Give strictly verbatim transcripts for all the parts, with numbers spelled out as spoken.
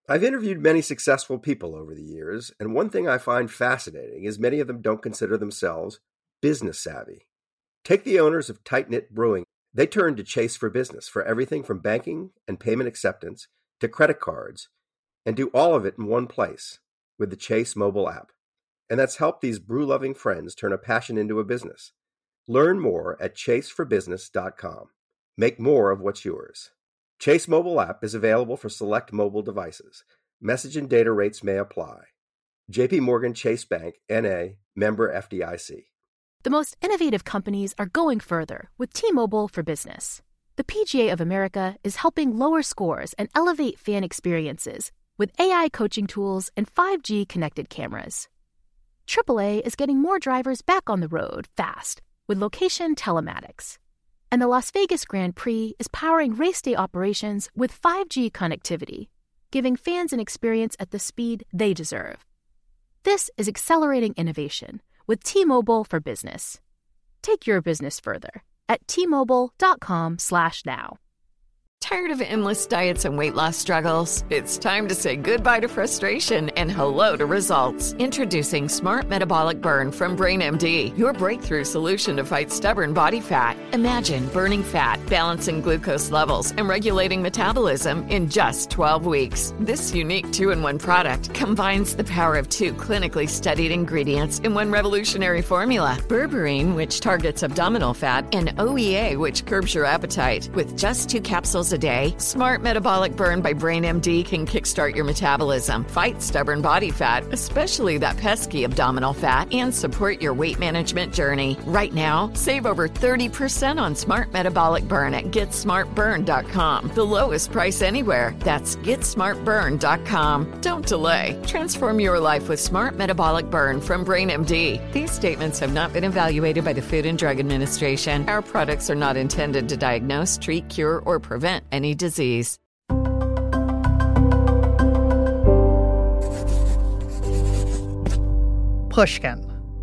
I've interviewed many successful people over the years, and one thing I find fascinating is many of them don't consider themselves business savvy. Take the owners of Tight Knit Brewing. They turned to Chase for Business for everything from banking and payment acceptance to credit cards, and do all of it in one place with the Chase mobile app. And that's helped these brew-loving friends turn a passion into a business. Learn more at chase for business dot com. Make more of what's yours. Chase mobile app is available for select mobile devices. Message and data rates may apply. J P Morgan Chase Bank, N A, member F D I C. The most innovative companies are going further with T-Mobile for Business. The P G A of America is helping lower scores and elevate fan experiences with A I coaching tools and five G connected cameras. triple A is getting more drivers back on the road fast with location telematics. And the Las Vegas Grand Prix is powering race day operations with five G connectivity, giving fans an experience at the speed they deserve. This is accelerating innovation with T-Mobile for Business. Take your business further at T-Mobile.com slash now. Tired of endless diets and weight loss struggles? It's time to say goodbye to frustration and hello to results. Introducing Smart Metabolic Burn from BrainMD, your breakthrough solution to fight stubborn body fat. Imagine burning fat, balancing glucose levels, and regulating metabolism in just twelve weeks. This unique two-in-one product combines the power of two clinically studied ingredients in one revolutionary formula. Berberine, which targets abdominal fat, and O E A, which curbs your appetite. With just two capsules a day, Smart Metabolic Burn by BrainMD can kickstart your metabolism, fight stubborn body fat, especially that pesky abdominal fat, and support your weight management journey. Right now, save over thirty percent on Smart Metabolic Burn at get smart burn dot com. The lowest price anywhere. That's get smart burn dot com. Don't delay. Transform your life with Smart Metabolic Burn from BrainMD. These statements have not been evaluated by the Food and Drug Administration. Our products are not intended to diagnose, treat, cure, or prevent any disease. Pushkin.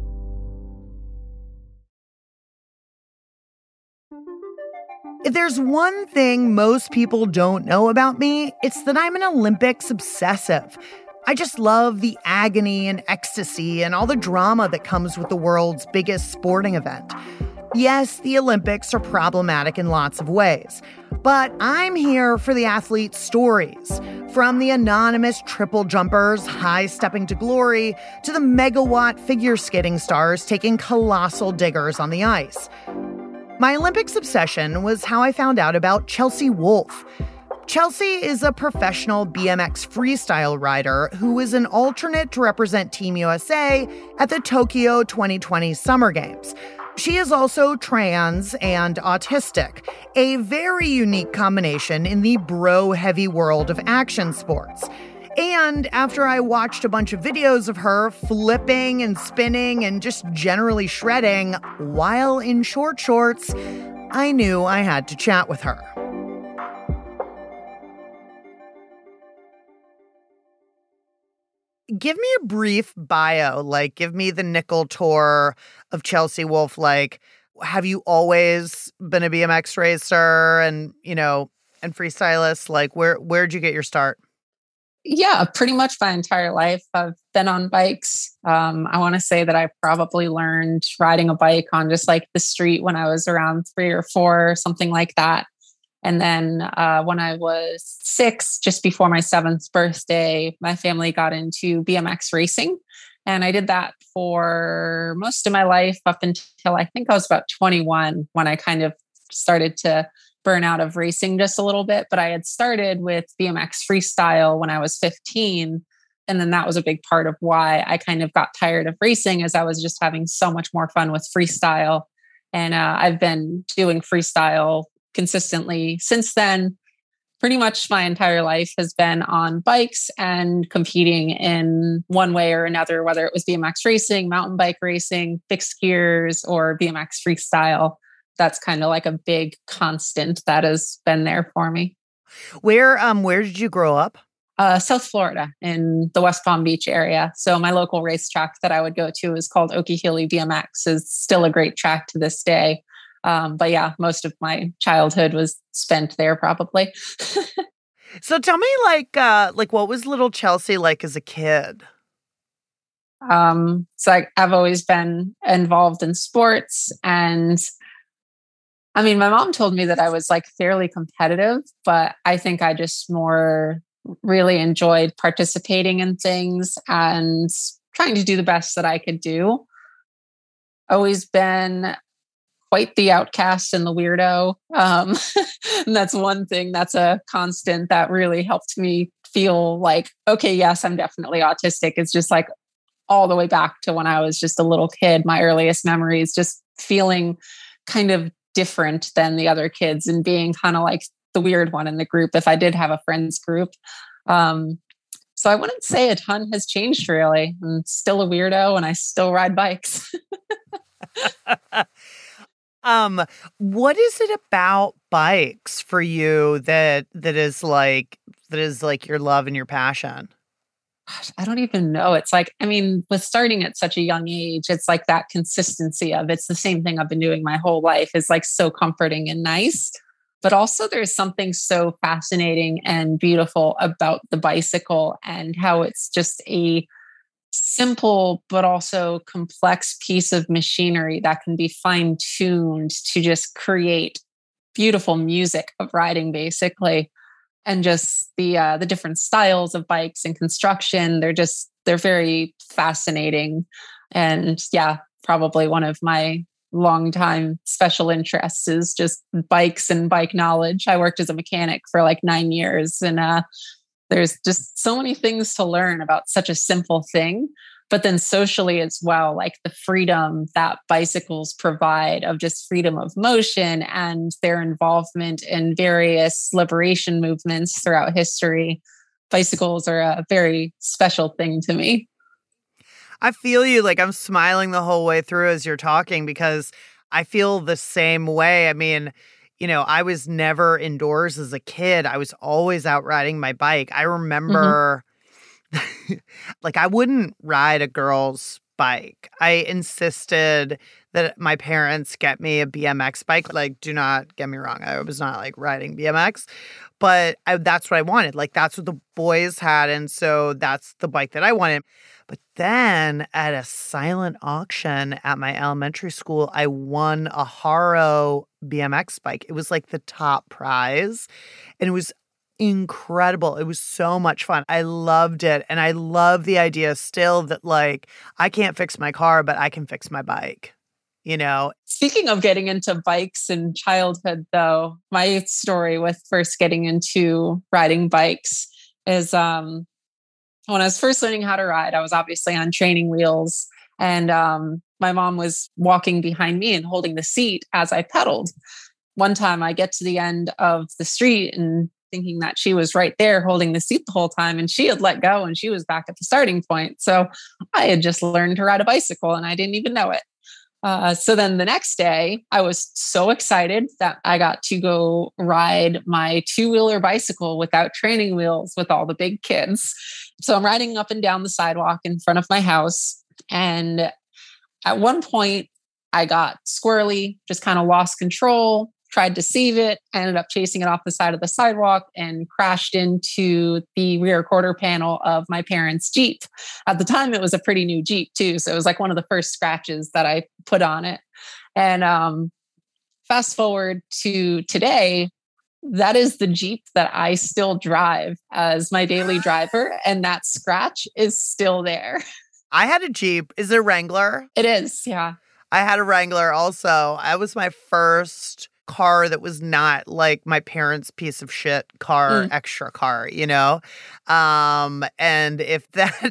If there's one thing most people don't know about me, it's that I'm an Olympics obsessive. I just love the agony and ecstasy and all the drama that comes with the world's biggest sporting event. Yes, the Olympics are problematic in lots of ways, but I'm here for the athletes' stories, from the anonymous triple jumpers high-stepping to glory to the megawatt figure skating stars taking colossal diggers on the ice. My Olympics obsession was how I found out about Chelsea Wolfe. Chelsea is a professional B M X freestyle rider who is an alternate to represent Team U S A at the Tokyo twenty twenty Summer Games. She is also trans and autistic, a very unique combination in the bro-heavy world of action sports. And after I watched a bunch of videos of her flipping and spinning and just generally shredding while in short shorts, I knew I had to chat with her. Give me a brief bio, like give me the nickel tour of Chelsea Wolfe. Like, have you always been a B M X racer and, you know, and freestylist? Like, where, where'd you get your start? Yeah, pretty much my entire life. I've been on bikes. Um, I want to say that I probably learned riding a bike on just like the street when I was around three or four, something like that. And then uh, when I was six, just before my seventh birthday, my family got into B M X racing. And I did that for most of my life up until I think I was about twenty-one when I kind of started to burn out of racing just a little bit. But I had started with B M X freestyle when I was fifteen. And then that was a big part of why I kind of got tired of racing, as I was just having so much more fun with freestyle. And uh, I've been doing freestyle consistently since then. Pretty much my entire life has been on bikes and competing in one way or another, whether it was B M X racing, mountain bike racing, fixed gears, or B M X freestyle. That's kind of like a big constant that has been there for me. Where um where did you grow up? Uh, South Florida in the West Palm Beach area. So my local racetrack that I would go to is called Okeechobee B M X. Is still a great track to this day. Um, but yeah, most of my childhood was spent there probably. So tell me, like, uh, like what was little Chelsea like as a kid? Um, so I, I've always been involved in sports, and I mean, my mom told me that I was like fairly competitive, but I think I just more really enjoyed participating in things and trying to do the best that I could do. Always been quite the outcast and the weirdo. Um, and that's one thing that's a constant that really helped me feel like, okay, yes, I'm definitely autistic. It's just like all the way back to when I was just a little kid, my earliest memories, just feeling kind of different than the other kids and being kind of like the weird one in the group if I did have a friends group. Um, so I wouldn't say a ton has changed really. I'm still a weirdo and I still ride bikes. um, what is it about bikes for you that that is like that is like your love and your passion? Gosh, I don't even know. It's like, I mean, with starting at such a young age, it's like that consistency of it's the same thing I've been doing my whole life is like so comforting and nice. But also there's something so fascinating and beautiful about the bicycle and how it's just a simple but also complex piece of machinery that can be fine-tuned to just create beautiful music of riding, basically. And just the uh, the different styles of bikes and construction, they're just, they're very fascinating. And yeah, probably one of my longtime special interests is just bikes and bike knowledge. I worked as a mechanic for like nine years and uh, there's just so many things to learn about such a simple thing. But then socially as well, like the freedom that bicycles provide of just freedom of motion and their involvement in various liberation movements throughout history. Bicycles are a very special thing to me. I feel you. Like I'm smiling the whole way through as you're talking because I feel the same way. I mean, you know, I was never indoors as a kid. I was always out riding my bike. I remember... Mm-hmm. Like I wouldn't ride a girl's bike. I insisted that my parents get me a B M X bike. Like, do not get me wrong. I was not like riding B M X, but I, that's what I wanted. Like, that's what the boys had. And so that's the bike that I wanted. But then at a silent auction at my elementary school, I won a Haro B M X bike. It was like the top prize. And it was incredible. It was so much fun. I loved it. And I love the idea still that like I can't fix my car, but I can fix my bike, you know? Speaking of getting into bikes in childhood though, my story with first getting into riding bikes is um, when I was first learning how to ride, I was obviously on training wheels and um, my mom was walking behind me and holding the seat as I pedaled. One time I get to the end of the street and thinking that she was right there holding the seat the whole time and she had let go and she was back at the starting point. So I had just learned to ride a bicycle and I didn't even know it. Uh, so then the next day I was so excited that I got to go ride my two-wheeler bicycle without training wheels with all the big kids. So I'm riding up and down the sidewalk in front of my house. And at one point I got squirrely, just kind of lost control. Tried to save it, ended up chasing it off the side of the sidewalk and crashed into the rear quarter panel of my parents' Jeep. At the time, it was a pretty new Jeep too. So it was like one of the first scratches that I put on it. And um, fast forward to today, that is the Jeep that I still drive as my daily driver. And that scratch is still there. I had a Jeep. Is it a Wrangler? It is, yeah. I had a Wrangler also. I was my first car that was not like my parents' piece of shit car, mm. extra car, you know? Um, and if that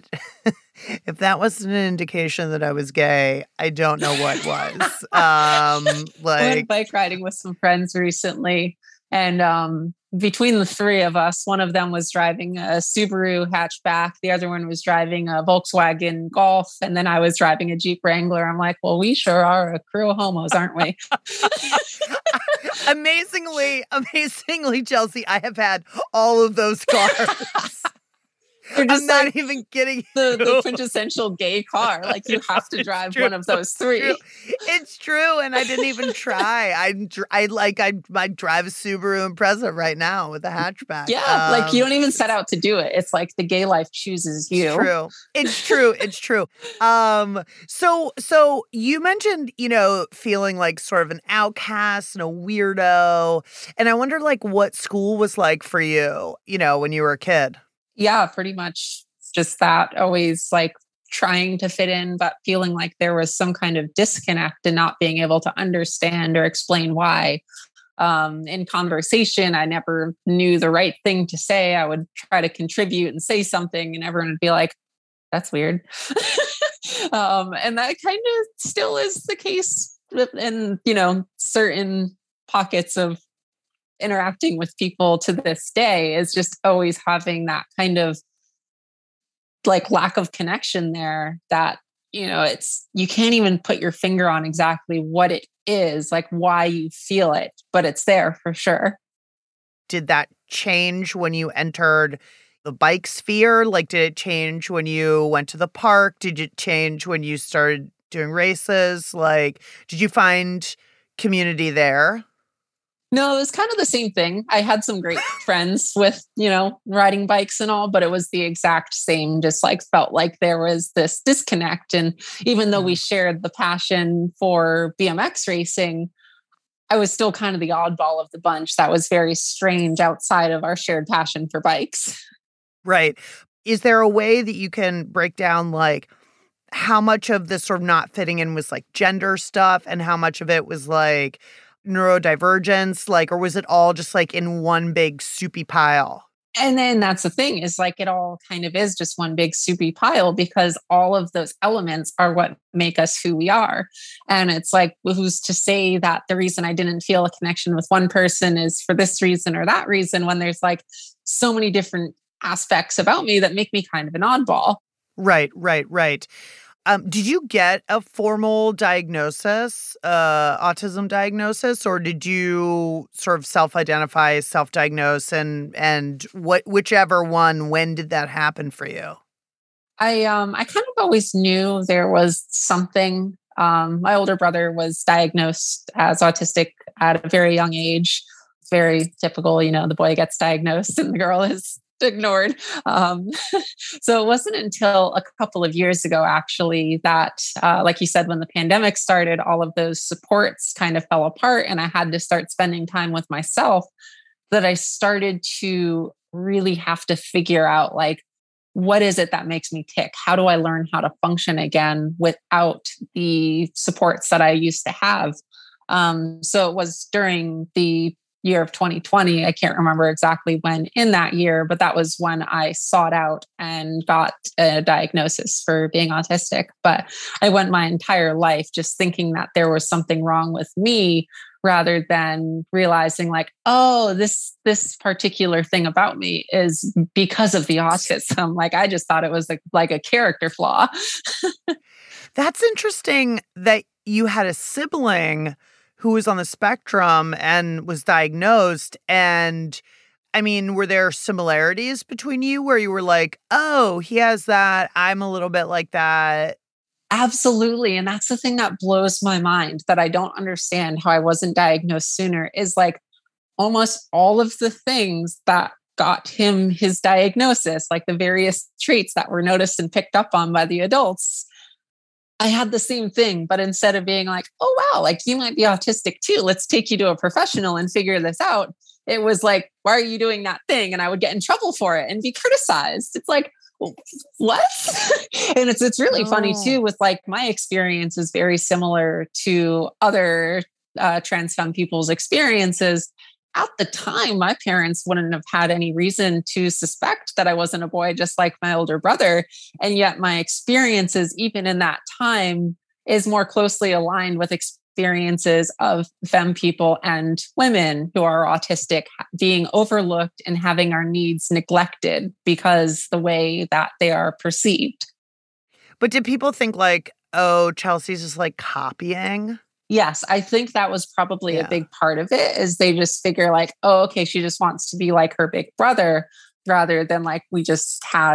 if that wasn't an indication that I was gay, I don't know what was. um, like I went bike riding with some friends recently, and um, between the three of us, one of them was driving a Subaru hatchback, the other one was driving a Volkswagen Golf, and then I was driving a Jeep Wrangler. I'm like, well, we sure are a crew of homos, aren't we? amazingly, amazingly, Chelsea, I have had all of those cars. They're just I'm not like even kidding. the, the quintessential gay car. Like you have to drive one of those three. It's true. It's true. And I didn't even try. I, I like, I, I drive a Subaru Impreza right now with a hatchback. Yeah. Um, like you don't even set out to do it. It's like the gay life chooses you. It's true. It's true. It's true. Um, so, so you mentioned, you know, feeling like sort of an outcast and a weirdo. And I wondered like what school was like for you, you know, when you were a kid. Yeah, pretty much just that. Always like trying to fit in, but feeling like there was some kind of disconnect and not being able to understand or explain why. Um, in conversation, I never knew the right thing to say. I would try to contribute and say something, and everyone would be like, that's weird. um, and that kind of still is the case in, you know, certain pockets of interacting with people to this day, is just always having that kind of like lack of connection there that, you know, it's, you can't even put your finger on exactly what it is, like why you feel it, but it's there for sure. Did that change when you entered the bike sphere? Like, did it change when you went to the park? Did it change when you started doing races? Like, did you find community there? No, it was kind of the same thing. I had some great friends with, you know, riding bikes and all, but it was the exact same, just like felt like there was this disconnect. And even though we shared the passion for B M X racing, I was still kind of the oddball of the bunch. That was very strange outside of our shared passion for bikes. Right. Is there a way that you can break down like how much of this sort of not fitting in was like gender stuff and how much of it was like neurodivergence, like, or was it all just like in one big soupy pile? And then that's the thing, is like it all kind of is just one big soupy pile, because all of those elements are what make us who we are. And it's like, who's to say that the reason I didn't feel a connection with one person is for this reason or that reason, when there's like so many different aspects about me that make me kind of an oddball. Right, right, right. Um, did you get a formal diagnosis, uh, autism diagnosis, or did you sort of self-identify, self-diagnose, and and what whichever one? When did that happen for you? I um I kind of always knew there was something. Um, my older brother was diagnosed as autistic at a very young age. Very typical, you know, the boy gets diagnosed and the girl is ignored. Um, so it wasn't until a couple of years ago, actually, that, uh, like you said, when the pandemic started, all of those supports kind of fell apart and I had to start spending time with myself, that I started to really have to figure out, like, what is it that makes me tick? How do I learn how to function again without the supports that I used to have? Um, so it was during the year of twenty twenty. I can't remember exactly when in that year, but that was when I sought out and got a diagnosis for being autistic. But I went my entire life just thinking that there was something wrong with me, rather than realizing like, oh, this, this particular thing about me is because of the autism. Like, I just thought it was like, like a character flaw. That's interesting that you had a sibling who was on the spectrum and was diagnosed. And I mean, were there similarities between you where you were like, oh, he has that, I'm a little bit like that? Absolutely. And that's the thing that blows my mind, that I don't understand how I wasn't diagnosed sooner, is like almost all of the things that got him his diagnosis, like the various traits that were noticed and picked up on by the adults, I had the same thing, but instead of being like, oh, wow, like you might be autistic too, let's take you to a professional and figure this out. It was like, why are you doing that thing? And I would get in trouble for it and be criticized. It's like, what? And it's, it's really oh. funny too, with like my experience is very similar to other uh, trans femme people's experiences. At the time, my parents wouldn't have had any reason to suspect that I wasn't a boy, just like my older brother. And yet my experiences, even in that time, is more closely aligned with experiences of femme people and women who are autistic being overlooked and having our needs neglected because the way that they are perceived. But did people think like, oh, Chelsea's just like copying? Yes, I think that was probably yeah. a big part of it, is they just figure like, oh, okay, she just wants to be like her big brother, rather than like we just had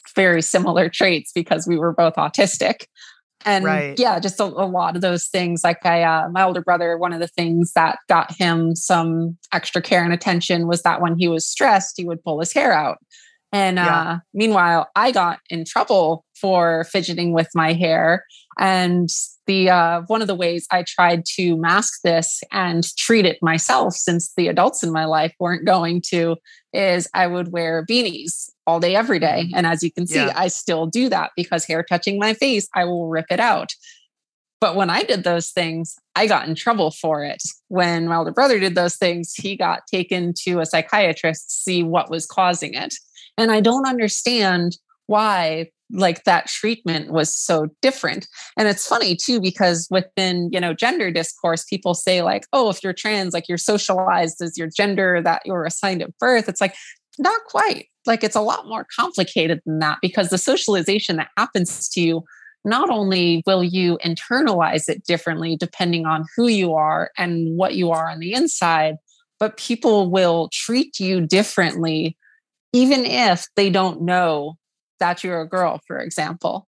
very similar traits because we were both autistic. And right. yeah, just a, a lot of those things. Like I, uh, my older brother, one of the things that got him some extra care and attention was that when he was stressed, he would pull his hair out. And yeah. uh, meanwhile, I got in trouble for fidgeting with my hair. And the uh, one of the ways I tried to mask this and treat it myself, since the adults in my life weren't going to, is I would wear beanies all day, every day. And as you can see, yeah. I still do that because hair touching my face, I will rip it out. But when I did those things, I got in trouble for it. When my older brother did those things, he got taken to a psychiatrist to see what was causing it. And I don't understand why like that treatment was so different. And it's funny too, because within, you know, gender discourse, people say like, oh, if you're trans, like you're socialized as your gender that you're assigned at birth. It's like, not quite. Like it's a lot more complicated than that, because the socialization that happens to you, not only will you internalize it differently depending on who you are and what you are on the inside, but people will treat you differently, even if they don't know that you're a girl, for example.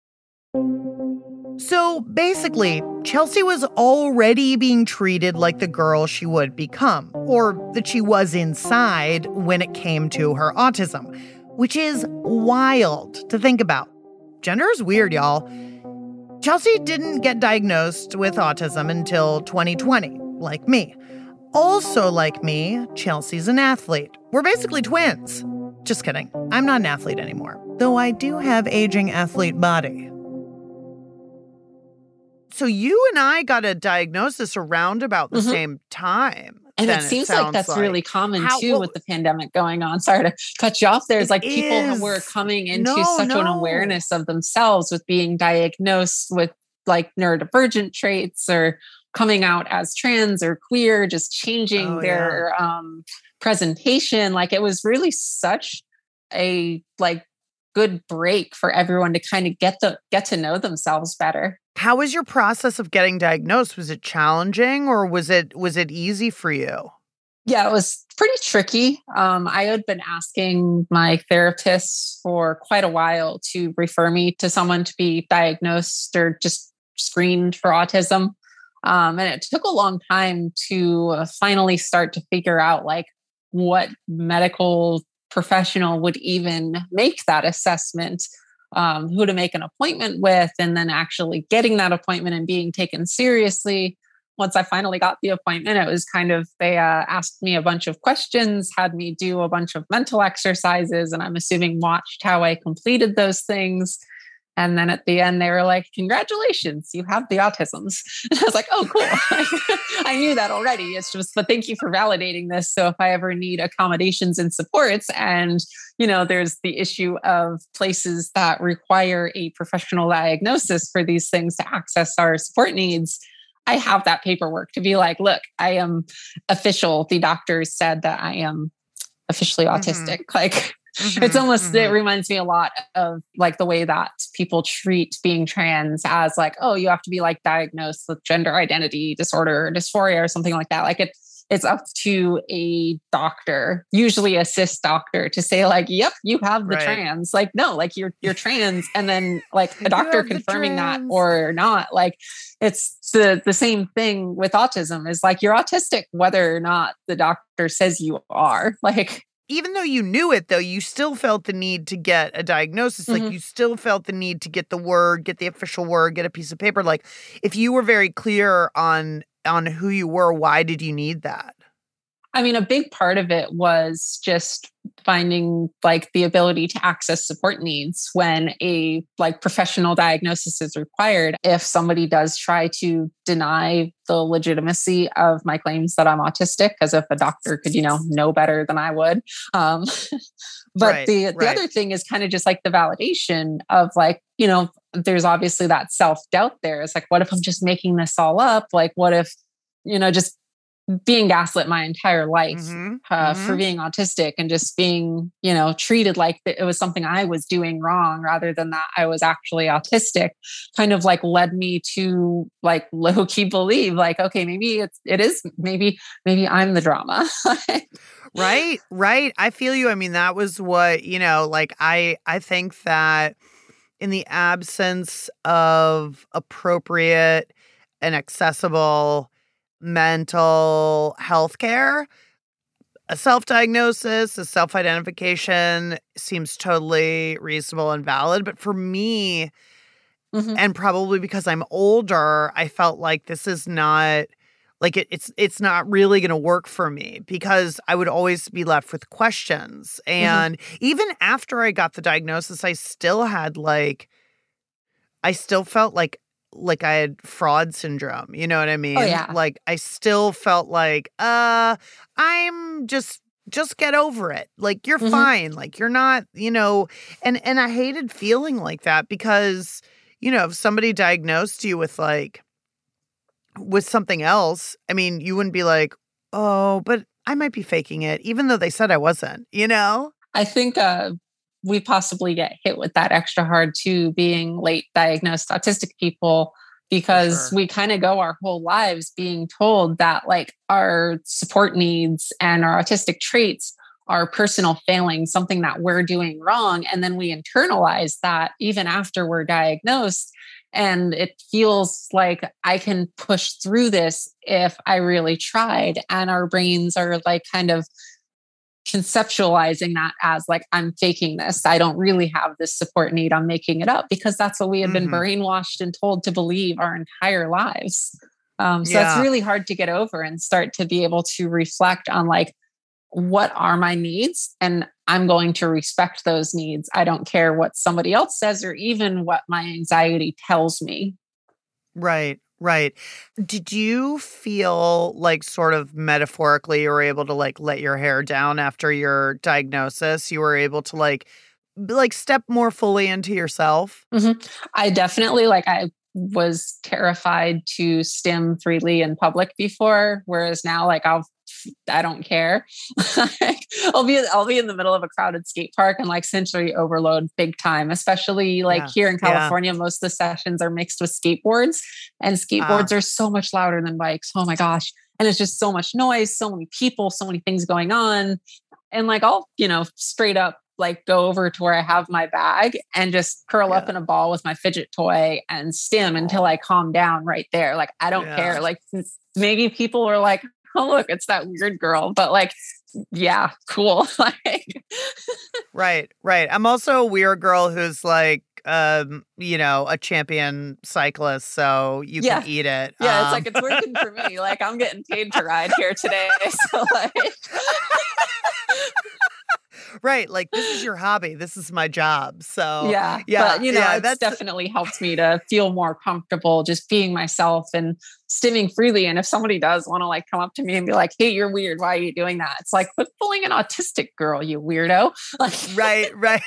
So basically, Chelsea was already being treated like the girl she would become, or that she was inside when it came to her autism, which is wild to think about. Gender is weird, y'all. Chelsea didn't get diagnosed with autism until twenty twenty, like me. Also like me, Chelsea's an athlete. We're basically twins. Just kidding. I'm not an athlete anymore, though I do have aging athlete body. So you and I got a diagnosis around about the mm-hmm. same time. And it seems it like that's like. really common How, too well, with the pandemic going on. Sorry to cut you off. There's like people is. who were coming into no, such no. an awareness of themselves with being diagnosed with like neurodivergent traits or coming out as trans or queer, just changing oh, their yeah. um, presentation. Like it was really such a like good break for everyone to kind of get the get to know themselves better. How was your process of getting diagnosed? Was it challenging or was it was it easy for you? Yeah, it was pretty tricky. Um, I had been asking my therapist for quite a while to refer me to someone to be diagnosed or just screened for autism. Um, and it took a long time to finally start to figure out like what medical professional would even make that assessment, um, who to make an appointment with, and then actually getting that appointment and being taken seriously. Once I finally got the appointment, it was kind of, they uh, asked me a bunch of questions, had me do a bunch of mental exercises, and I'm assuming watched how I completed those things. And then at the end, they were like, congratulations, you have the autisms. And I was like, oh, cool. I knew that already. It's just, but thank you for validating this. So if I ever need accommodations and supports, and, you know, there's the issue of places that require a professional diagnosis for these things to access our support needs, I have that paperwork to be like, look, I am official. The doctors said that I am officially autistic. Mm-hmm. Like, Mm-hmm, it's almost, mm-hmm. it reminds me a lot of like the way that people treat being trans as like, oh, you have to be like diagnosed with gender identity disorder or dysphoria or something like that. Like it, it's up to a doctor, usually a cis doctor, to say like, yep, you have the right. trans. Like, no, like you're, you're trans. And then like a doctor confirming that or not. Like it's the, the same thing with autism is like, you're autistic, whether or not the doctor says you are. Like, even though you knew it, though, you still felt the need to get a diagnosis. Mm-hmm. Like, you still felt the need to get the word, get the official word, get a piece of paper. Like, if you were very clear on on who you were, why did you need that? I mean, a big part of it was just finding like the ability to access support needs when a like professional diagnosis is required. If somebody does try to deny the legitimacy of my claims that I'm autistic, as if a doctor could, you know, know better than I would. Um, but right, the, the right. other thing is kind of just like the validation of like, you know, there's obviously that self-doubt there. It's like, what if I'm just making this all up? Like, what if, you know, just being gaslit my entire life Mm-hmm. uh, Mm-hmm. for being autistic and just being, you know, treated like it was something I was doing wrong rather than that I was actually autistic, kind of like led me to like low key believe like, okay, maybe it's, it is, maybe, maybe I'm the drama. Right, right. I feel you. I mean, that was what, you know, like I, I think that in the absence of appropriate and accessible mental health care, a self-diagnosis, a self-identification seems totally reasonable and valid. But for me, mm-hmm. and probably because I'm older, I felt like this is not like it, it's it's not really going to work for me because I would always be left with questions. And mm-hmm. even after I got the diagnosis, I still had like I still felt like like I had fraud syndrome. You know what I mean? Oh, yeah. Like I still felt like, uh, I'm just just get over it. Like you're mm-hmm. fine. Like you're not, you know, and and I hated feeling like that because, you know, if somebody diagnosed you with like with something else, I mean, you wouldn't be like, oh, but I might be faking it, even though they said I wasn't, you know? I think uh, we possibly get hit with that extra hard too, being late diagnosed autistic people, because sure. we kind of go our whole lives being told that like our support needs and our autistic traits are personal failings, something that we're doing wrong. And then we internalize that even after we're diagnosed. And it feels like I can push through this if I really tried. And our brains are like kind of conceptualizing that as like, I'm faking this. I don't really have this support need. I'm making it up because that's what we have been mm-hmm. brainwashed and told to believe our entire lives. Um, so yeah. It's really hard to get over and start to be able to reflect on like, what are my needs? And I'm going to respect those needs. I don't care what somebody else says or even what my anxiety tells me. Right, right. Did you feel like sort of metaphorically you were able to like let your hair down after your diagnosis? You were able to like like step more fully into yourself? Mm-hmm. I definitely like I was terrified to stim freely in public before, whereas now like I'll I don't care. I'll be I'll be in the middle of a crowded skate park and like sensory overload big time, especially like yeah. here in California. Yeah. Most of the sessions are mixed with skateboards, and skateboards uh. are so much louder than bikes. Oh my gosh. And it's just so much noise, so many people, so many things going on. And like I'll, you know, straight up like go over to where I have my bag and just curl yeah. up in a ball with my fidget toy and stim oh. until I calm down right there. Like I don't yeah. care. Like maybe people are like, oh, look, it's that weird girl. But like, yeah, cool. like, right, right. I'm also a weird girl who's like, um, you know, a champion cyclist. So you yeah. can eat it. Yeah, um, it's like, it's working for me. Like I'm getting paid to ride here today. So like... Right. Like this is your hobby. This is my job. So yeah, yeah, but you know, yeah, it's that's definitely helped me to feel more comfortable just being myself and stimming freely. And if somebody does want to like come up to me and be like, hey, you're weird. Why are you doing that? It's like, quit bullying an autistic girl, you weirdo. Like, right, right.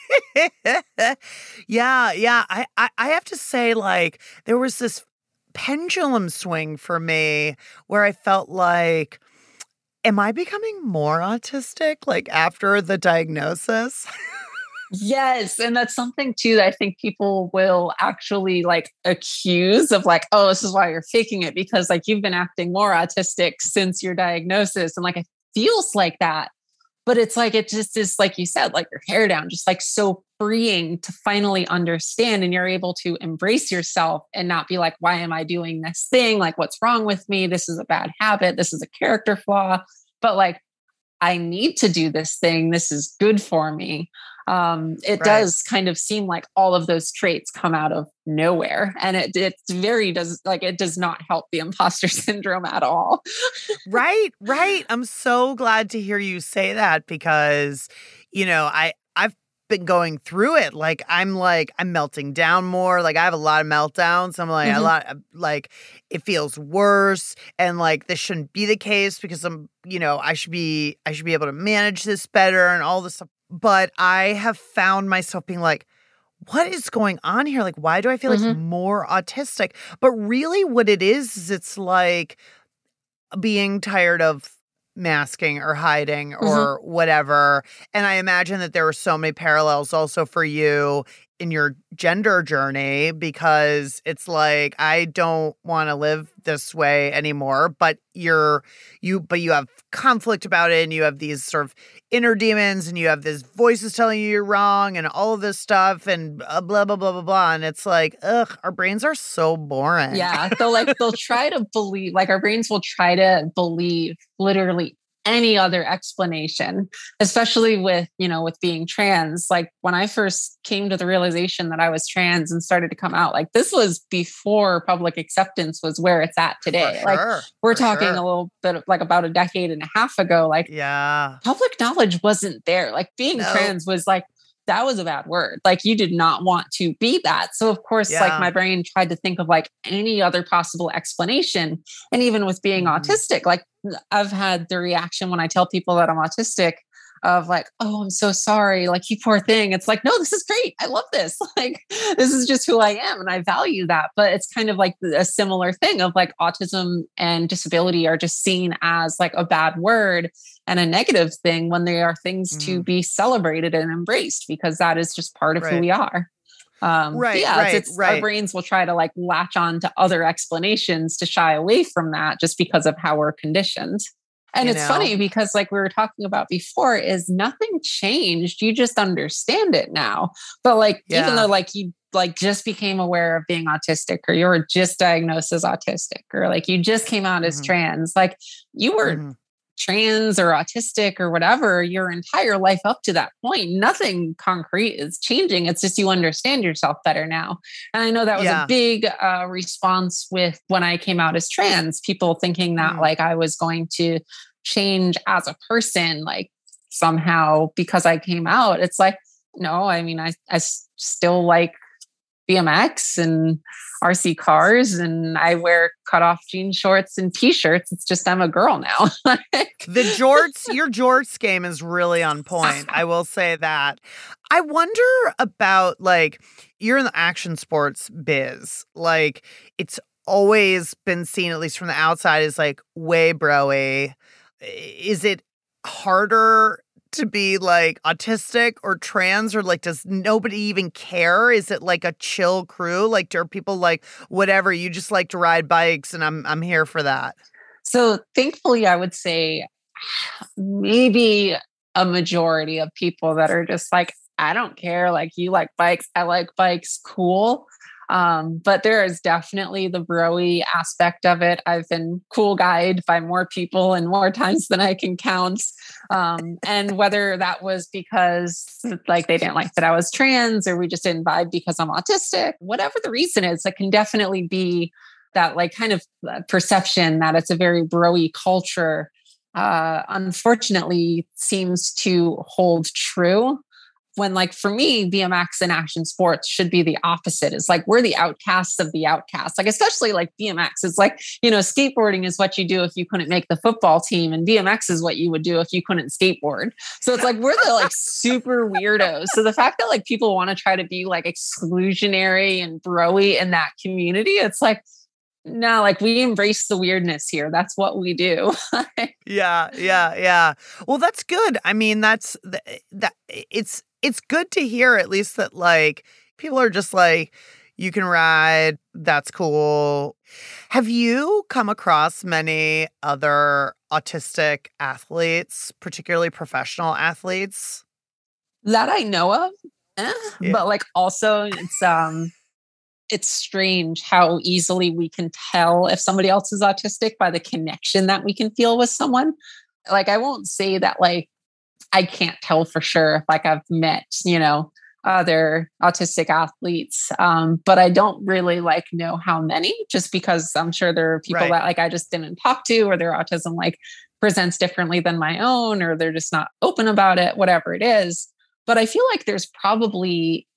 yeah, yeah. I, I, I have to say, like, there was this pendulum swing for me where I felt like, am I becoming more autistic, like, after the diagnosis? Yes. And that's something too that I think people will actually like accuse of like, oh, this is why you're faking it because like you've been acting more autistic since your diagnosis. And like it feels like that. But it's like, it just is like you said, like your hair down, just like so freeing to finally understand. And you're able to embrace yourself and not be like, why am I doing this thing? Like, what's wrong with me? This is a bad habit. This is a character flaw. But like, I need to do this thing. This is good for me. Um, it right. does kind of seem like all of those traits come out of nowhere. And it it's very does like it does not help the imposter syndrome at all. Right, right. I'm so glad to hear you say that because, you know, I, I've been going through it. Like, I'm like, I'm melting down more. Like, I have a lot of meltdowns. I'm like, mm-hmm. a lot of, like, it feels worse. And like, this shouldn't be the case because I'm, you know, I should be, I should be able to manage this better and all this stuff. But I have found myself being like, what is going on here? Like, why do I feel mm-hmm. like more autistic? But really what it is, is it's like, being tired of masking or hiding or Mm-hmm. whatever. And I imagine that there were so many parallels also for you in your gender journey, because it's like, I don't want to live this way anymore, but you're you but you have conflict about it, and you have these sort of inner demons, and you have these voices telling you you're wrong and all of this stuff, and uh, blah blah blah blah blah. And it's like, ugh, our brains are so boring. Yeah. They'll like, they'll try to believe, like our brains will try to believe literally any other explanation, especially with, you know, with being trans. Like when I first came to the realization that I was trans and started to come out, like this was before public acceptance was where it's at today. For Like sure, we're for talking sure. a little bit of, like about a decade and a half ago, like Yeah. public knowledge wasn't there. Like being No. trans was like, that was a bad word. Like you did not want to be that. So of course, Yeah. like my brain tried to think of like any other possible explanation. And even with being Mhm. autistic, like I've had the reaction when I tell people that I'm autistic of like, oh, I'm so sorry. Like you poor thing. It's like, no, this is great. I love this. Like, this is just who I am. And I value that. But it's kind of like a similar thing of like autism and disability are just seen as like a bad word and a negative thing when they are things to Mhm. be celebrated and embraced, because that is just part of who Right. we are. Um, but Right, yeah, right, it's, it's, right. our brains will try to like latch on to other explanations to shy away from that just because of how we're conditioned. And You it's know? funny because like we were talking about before, is nothing changed. You just understand it now. But like, even Yeah. though like you like just became aware of being autistic, or you were just diagnosed as autistic, or like you just came out as Mhm. trans, like you were Mhm. trans or autistic or whatever your entire life up to that point. Nothing concrete is changing. It's just you understand yourself better now. And I know that was Yeah. a big uh, response with when I came out as trans, people thinking that Mm. like I was going to change as a person, like somehow because I came out. It's like, no, I mean, I, I s- still like B M X and R C cars, and I wear cutoff jean shorts and t-shirts. It's just I'm a girl now. Like- The jorts, your jorts game is really on point. I will say that. I wonder about, like, you're in the action sports biz. Like, it's always been seen, at least from the outside, as like way broy. Is it harder to be like autistic or trans, or like does nobody even care? Is it like a chill crew? Like, are people like, whatever, you just like to ride bikes and I'm I'm here for that? So thankfully, I would say maybe a majority of people that are just like, I don't care. Like you like bikes, I like bikes, cool. Um, but there is definitely the broy aspect of it. I've been cool guyed by more people and more times than I can count. Um, and whether that was because like they didn't like that I was trans, or we just didn't vibe because I'm autistic, whatever the reason is, it can definitely be that like kind of perception that it's a very broy culture, uh, unfortunately seems to hold true. When like for me, B M X and action sports should be the opposite. It's like we're the outcasts of the outcasts. Like especially like B M X, it's like, you know, skateboarding is what you do if you couldn't make the football team, and B M X is what you would do if you couldn't skateboard. So it's like we're the like super weirdos. So the fact that like people want to try to be like exclusionary and broy in that community, it's like, no, like we embrace the weirdness here. That's what we do. Yeah, yeah, yeah. Well, that's good. I mean, that's th- that. It's it's good to hear at least that like people are just like, you can ride. That's cool. Have you come across many other autistic athletes, particularly professional athletes? That I know of, eh, Yeah. but like also it's um it's strange how easily we can tell if somebody else is autistic by the connection that we can feel with someone. Like I won't say that like I can't tell for sure if like I've met, you know, other autistic athletes, um, but I don't really like know how many, just because I'm sure there are people Right. that like I just didn't talk to, or their autism like presents differently than my own, or they're just not open about it, whatever it is. But I feel like there's probably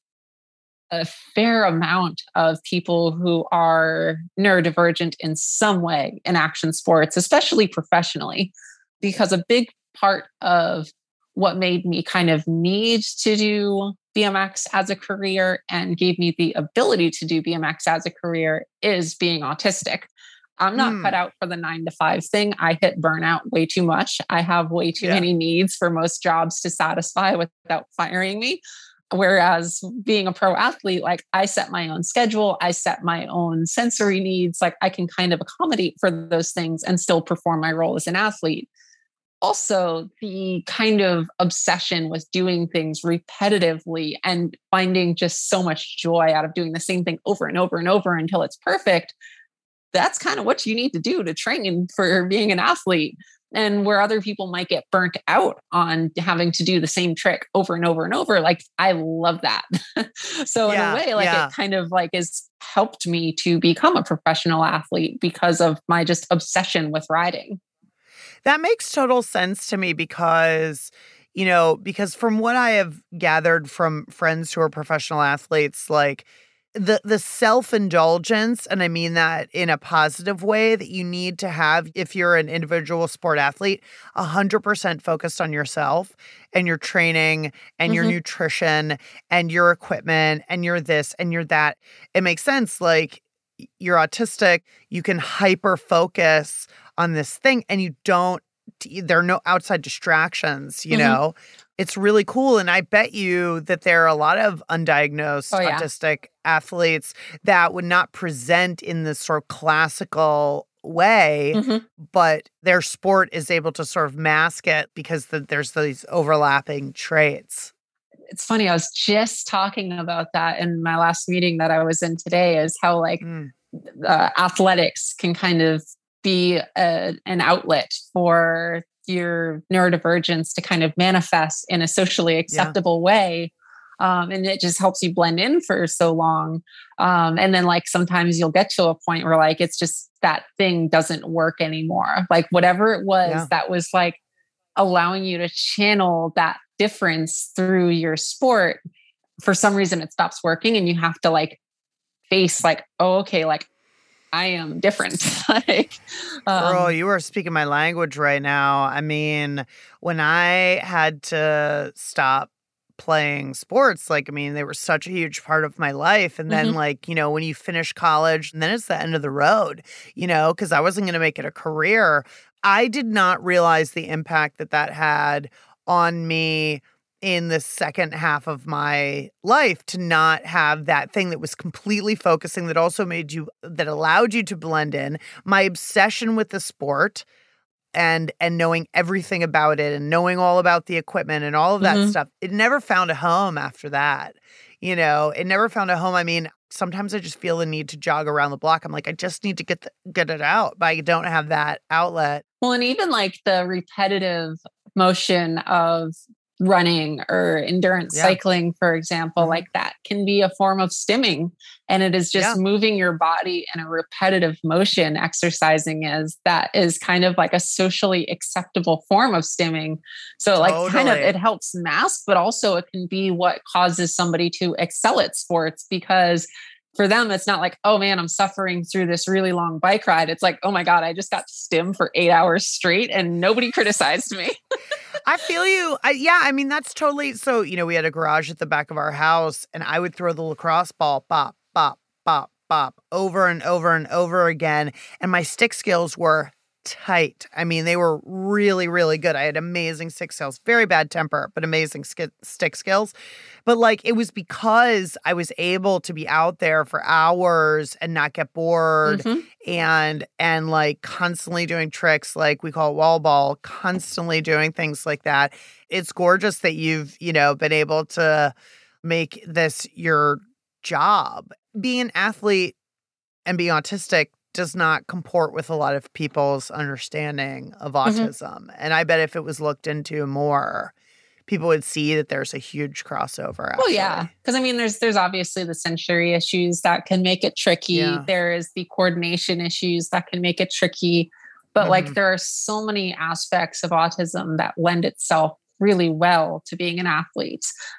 a fair amount of people who are neurodivergent in some way in action sports, especially professionally, because a big part of what made me kind of need to do B M X as a career and gave me the ability to do B M X as a career is being autistic. I'm not Mm. cut out for the nine to five thing. I hit burnout way too much. I have way too Yeah. many needs for most jobs to satisfy without firing me. Whereas being a pro athlete, like I set my own schedule, I set my own sensory needs, like I can kind of accommodate for those things and still perform my role as an athlete. Also, the kind of obsession with doing things repetitively and finding just so much joy out of doing the same thing over and over and over until it's perfect. That's kind of what you need to do to train for being an athlete. And where other people might get burnt out on having to do the same trick over and over and over, like I love that. So Yeah, in a way, like yeah. it kind of like has helped me to become a professional athlete because of my just obsession with riding. That makes total sense to me because, you know, because from what I have gathered from friends who are professional athletes, like the the self-indulgence, and I mean that in a positive way, that you need to have if you're an individual sport athlete, one hundred percent focused on yourself and your training and your Mhm. nutrition and your equipment and your this and your that. It makes sense. Like y- you're autistic, you can hyper focus on this thing and you don't, there are no outside distractions, you Mhm. know? It's really cool. And I bet you that there are a lot of undiagnosed Oh, yeah. autistic athletes that would not present in this sort of classical way, Mhm. but their sport is able to sort of mask it because the, there's these overlapping traits. It's funny. I was just talking about that in my last meeting that I was in today, is how like Mm. uh, athletics can kind of be a, an outlet for your neurodivergence to kind of manifest in a socially acceptable way. Um, and it just helps you blend in for so long. Um, and then like sometimes you'll get to a point where like it's just that thing doesn't work anymore. Like whatever it was Yeah. that was like allowing you to channel that difference through your sport, for some reason it stops working and you have to like face like, oh, okay, like I am different. like, um, Girl, you are speaking my language right now. I mean, when I had to stop playing sports, like, I mean, they were such a huge part of my life. And then, Mhm. like, you know, when you finish college, and then it's the end of the road, you know, because I wasn't going to make it a career. I did not realize the impact that that had on me in the second half of my life, to not have that thing that was completely focusing, that also made you, that allowed you to blend in. My obsession with the sport and and knowing everything about it and knowing all about the equipment and all of that Mhm. stuff, it never found a home after that. You know, it never found a home. I mean, sometimes I just feel the need to jog around the block. I'm like, I just need to get the, get it out, but I don't have that outlet. Well, and even like the repetitive motion of running or endurance Yeah. cycling, for example, Mhm. like that can be a form of stimming. And it is just Yeah. moving your body in a repetitive motion. Exercising is that is kind of like a socially acceptable form of stimming. So like kind of Totally. it helps mask, but also it can be what causes somebody to excel at sports, because for them, it's not like, oh man, I'm suffering through this really long bike ride. It's like, oh my God, I just got to stim for eight hours straight and nobody criticized me. I feel you. I, yeah, I mean, that's totally. So, you know, we had a garage at the back of our house, and I would throw the lacrosse ball, bop, bop, bop, bop, over and over and over again. And my stick skills were tight. I mean, they were really, really good. I had amazing stick skills, very bad temper, but amazing sk- stick skills. But like, it was because I was able to be out there for hours and not get bored, Mhm. and, and like constantly doing tricks, like we call it wall ball, constantly doing things like that. It's gorgeous that you've, you know, been able to make this your job. Being an athlete and being autistic does not comport with a lot of people's understanding of autism. And I bet if it was looked into more, people would see that there's a huge crossover. Well, Actually. yeah, because I mean, there's there's obviously the sensory issues that can make it tricky. Yeah. There is the coordination issues that can make it tricky. But like, Mhm. there are so many aspects of autism that lend itself really well to being an athlete.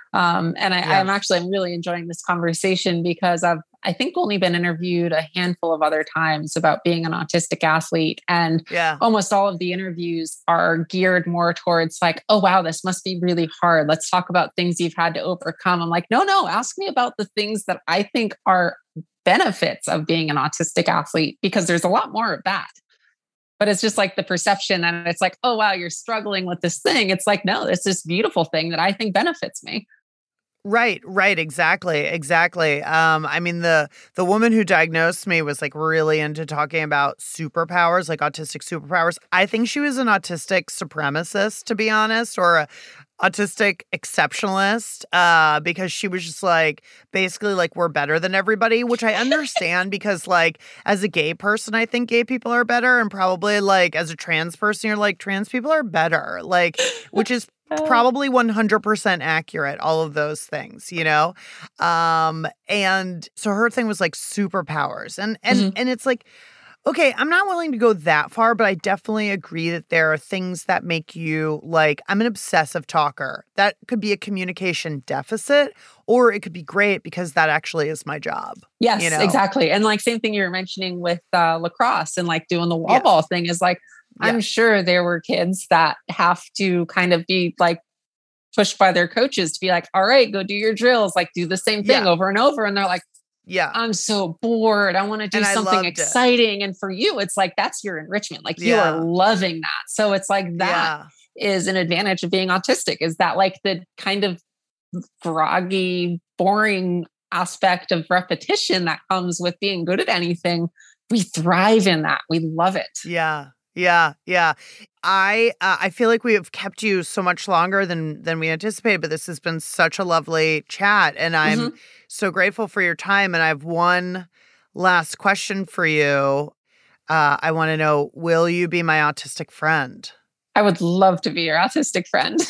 Um, and I, Yeah. I'm actually, I'm really enjoying this conversation because I've, I think only been interviewed a handful of other times about being an autistic athlete. And Yeah. almost all of the interviews are geared more towards like, oh, wow, this must be really hard. Let's talk about things you've had to overcome. I'm like, no, no, ask me about the things that I think are benefits of being an autistic athlete, because there's a lot more of that. But it's just like the perception, and it's like, oh, wow, you're struggling with this thing. It's like, no, it's this beautiful thing that I think benefits me. Right, right, exactly, exactly. Um, I mean, the the woman who diagnosed me was like really into talking about superpowers, like autistic superpowers. I think she was an autistic supremacist, to be honest, or a autistic exceptionalist, uh, because she was just like, basically like, we're better than everybody, which I understand because like as a gay person, I think gay people are better. And probably like as a trans person, you're like, trans people are better, like, which is probably one hundred percent accurate, all of those things, you know? Um, and so her thing was like superpowers. And and Mhm. and it's like, okay, I'm not willing to go that far, but I definitely agree that there are things that make you like, I'm an obsessive talker. That could be a communication deficit, or it could be great because that actually is my job. Yes, you know? exactly. And like same thing you were mentioning with uh, lacrosse and like doing the wall Yeah. ball thing is like, I'm Yeah. sure there were kids that have to kind of be like pushed by their coaches to be like, all right, go do your drills, like do the same thing Yeah. over and over. And they're like, Yeah. I'm so bored. I want to do And I something loved it. exciting. And for you, it's like, that's your enrichment. Like you Yeah. are loving that. So it's like that Yeah. is an advantage of being autistic, is that like the kind of groggy, boring aspect of repetition that comes with being good at anything. We thrive in that. We love it. Yeah. Yeah, yeah. I uh, I feel like we have kept you so much longer than than we anticipated, but this has been such a lovely chat, and I'm Mhm. so grateful for your time. And I have one last question for you. Uh, I want to know: will you be my autistic friend? I would love to be your autistic friend.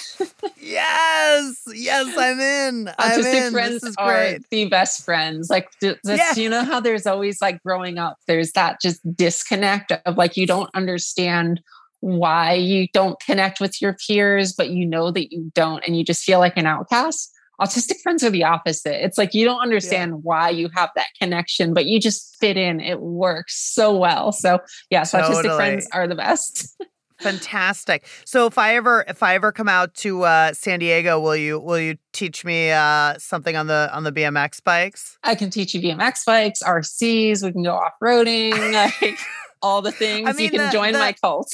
Yes, yes, I'm in. I'm Autistic in. friends This is are great. the best friends. Like, d- this, Yeah. you know how there's always like growing up, there's that just disconnect of like, you don't understand why you don't connect with your peers, but you know that you don't, and you just feel like an outcast. Autistic friends are the opposite. It's like, you don't understand why you have that connection, but you just fit in. It works so well. So yes, autistic Totally. friends are the best. Fantastic. So if I ever if I ever come out to uh, San Diego, will you will you teach me uh, something on the on the B M X bikes? I can teach you B M X bikes, R Cs. We can go off roading, like all the things. I mean, you can the- join the- my cult.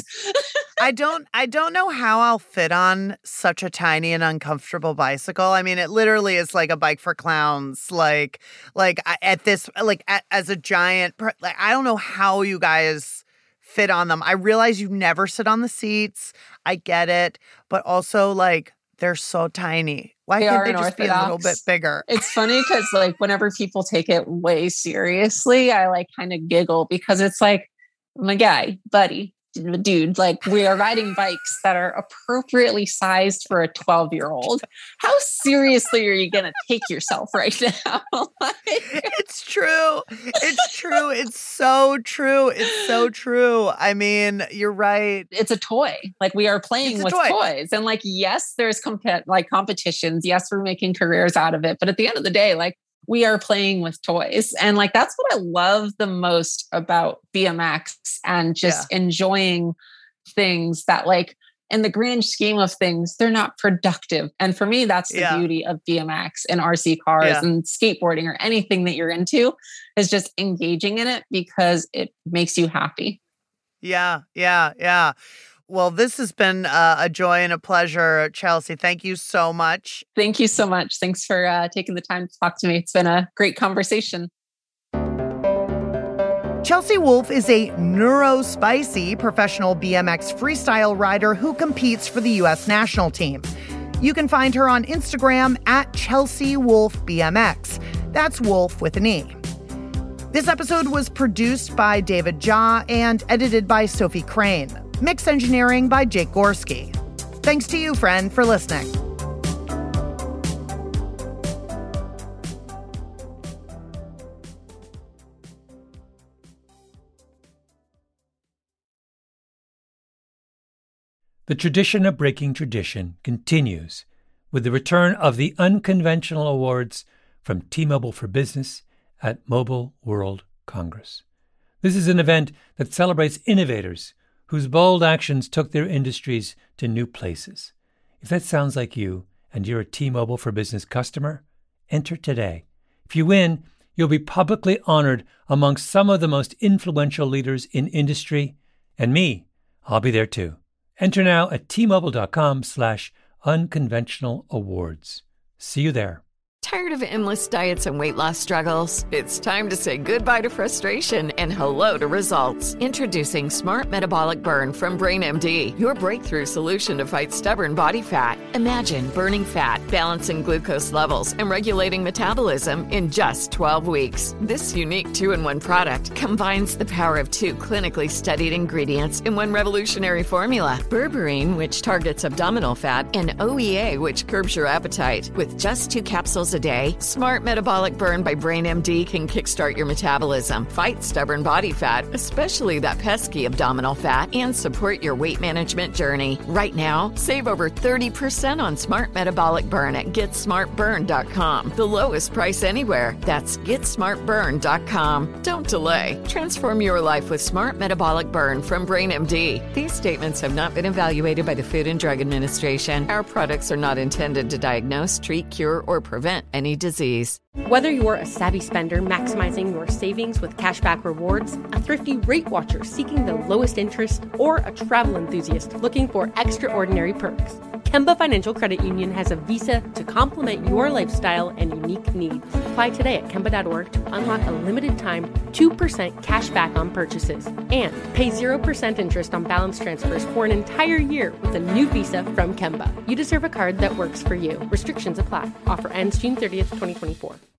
I don't I don't know how I'll fit on such a tiny and uncomfortable bicycle. I mean, it literally is like a bike for clowns. Like like I- at this like at, as a giant. per- Like I don't know how you guys fit on them. I realize you never sit on the seats. I get it, but also like they're so tiny. Why They can't are they just be a little bit unorthodox. bigger? It's funny because like whenever people take it way seriously, I like kind of giggle because it's like, my guy, buddy, dude, like we are riding bikes that are appropriately sized for a twelve year old. How seriously are you going to take yourself right now? Like, It's true. It's true. It's so true. It's so true. I mean, you're right. it's a toy. Like we are playing It's a with toy. toys, and like yes, there's comp- like competitions. Yes, we're making careers out of it, but at the end of the day, like we are playing with toys, and like that's what I love the most about B M X and just enjoying things that like in the grand scheme of things, they're not productive. And for me, that's the Yeah. beauty of B M X and R C cars Yeah. and skateboarding or anything that you're into, is just engaging in it because it makes you happy. Yeah, yeah, yeah. Well, this has been uh, a joy and a pleasure, Chelsea. Thank you so much. Thank you so much. Thanks for uh, taking the time to talk to me. It's been a great conversation. Chelsea Wolfe is a neuro-spicy professional B M X freestyle rider who competes for the U S national team. You can find her on Instagram at Chelsea Wolfe B M X. That's Wolf with an E. This episode was produced by David Jha and edited by Sophie Crane. Mix engineering by Jake Gorski. Thanks to you, friend, for listening. The tradition of breaking tradition continues with the return of the Unconventional Awards from T-Mobile for Business at Mobile World Congress. This is an event that celebrates innovators whose bold actions took their industries to new places. If that sounds like you and you're a T-Mobile for Business customer, enter today. If you win, you'll be publicly honored amongst some of the most influential leaders in industry. And me, I'll be there too. Enter now at T-Mobile.com slash unconventional awards. See you there. Tired of endless diets and weight loss struggles? It's time to say goodbye to frustration and hello to results. Introducing Smart Metabolic Burn from BrainMD, your breakthrough solution to fight stubborn body fat. Imagine burning fat, balancing glucose levels, and regulating metabolism in just twelve weeks. This unique two-in-one product combines the power of two clinically studied ingredients in one revolutionary formula. Berberine, which targets abdominal fat, and O E A, which curbs your appetite. With just two capsules a day, Smart Metabolic Burn by BrainMD can kickstart your metabolism, fight stubborn body fat, especially that pesky abdominal fat, and support your weight management journey. Right now, save over thirty percent on Smart Metabolic Burn at get smart burn dot com. The lowest price anywhere. That's get smart burn dot com. Don't delay. Transform your life with Smart Metabolic Burn from BrainMD. These statements have not been evaluated by the Food and Drug Administration. Our products are not intended to diagnose, treat, cure, or prevent any disease. Whether you're a savvy spender maximizing your savings with cashback rewards, a thrifty rate watcher seeking the lowest interest, or a travel enthusiast looking for extraordinary perks, Kemba Financial Credit Union has a visa to complement your lifestyle and unique needs. Apply today at Kemba dot org to unlock a limited time two percent cash back on purchases and pay zero percent interest on balance transfers for an entire year with a new visa from Kemba. You deserve a card that works for you. Restrictions apply. Offer ends June thirtieth, twenty twenty-four.